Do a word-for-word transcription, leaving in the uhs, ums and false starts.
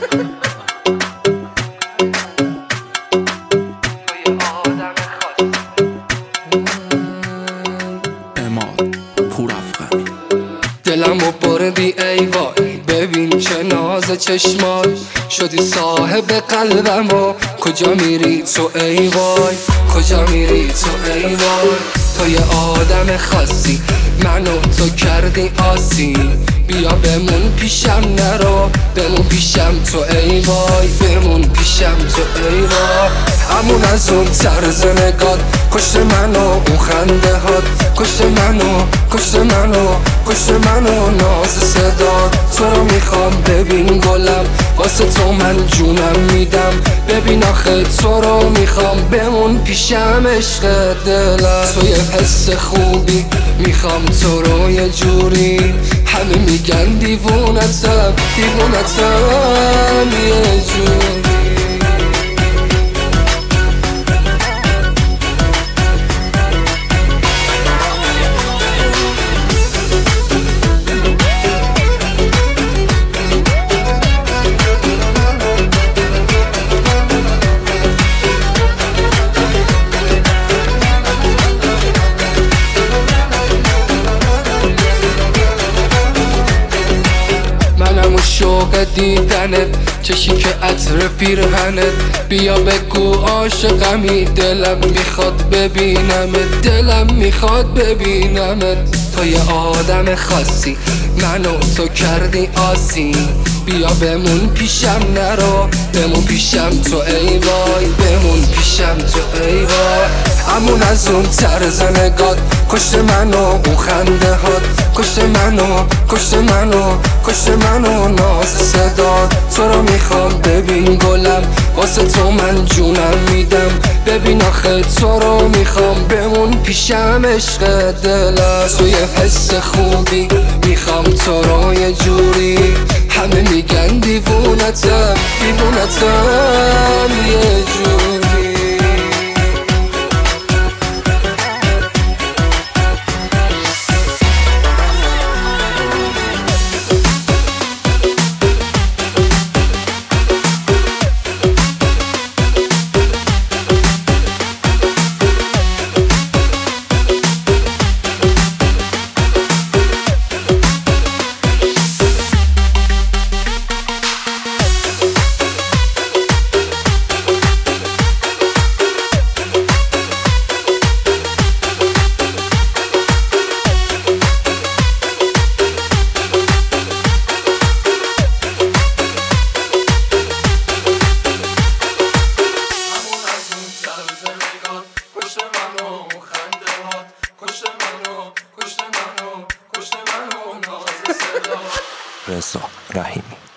دلمو بردی ای وای، ببین چه ناز چشمات، شدی صاحب قلبم و کجا میری تو ای وای، کجا میری تو ای وای. تو یه آدم خاصی، منو تو کردی آسی، بیا بمون پیشم نرو، بمون پیشم تو ای وای، بمون پیشم تو ای وای. همون از اون طرز نگات کشت منو، اون خنده هات کشت منو، کشت منو، کشت منو، ناز صدا تو رو میخوام ببین گلم، واسه تو من جونم میدم، ببین آخه تو رو میخوام بمون پیشم عشق دلم. تو یه حس خوبی میخوام تو رو یه جوری، همه میگن دیوونتم دیوونتم یه جوری. شوق دیدنت، چشی که عطر پیرهنت، بیا بگو عاشقمی، دلم میخواد ببینمت، دلم میخواد ببینمت. تو یه آدم خاصی، منو تو کردی آسی، بیا بمون پیشم نرو، بمون پیشم تو ای وای، بمون پیشم تو ای وای. همون از اون طرز نگات کشت منو، اون خنده هات کشت منو، کشت منو، کشت منو، ناز صدا تو رو میخوام ببین گلم، واسه تو من جونم میدم، ببین آخه تو رو میخوام بمون پیشم عشق دلم. تو یه حس خوبی میخوام تو رو یه جوری، همه میگن دیوونتم دیوونتم یه جوری. رضا رحیمی.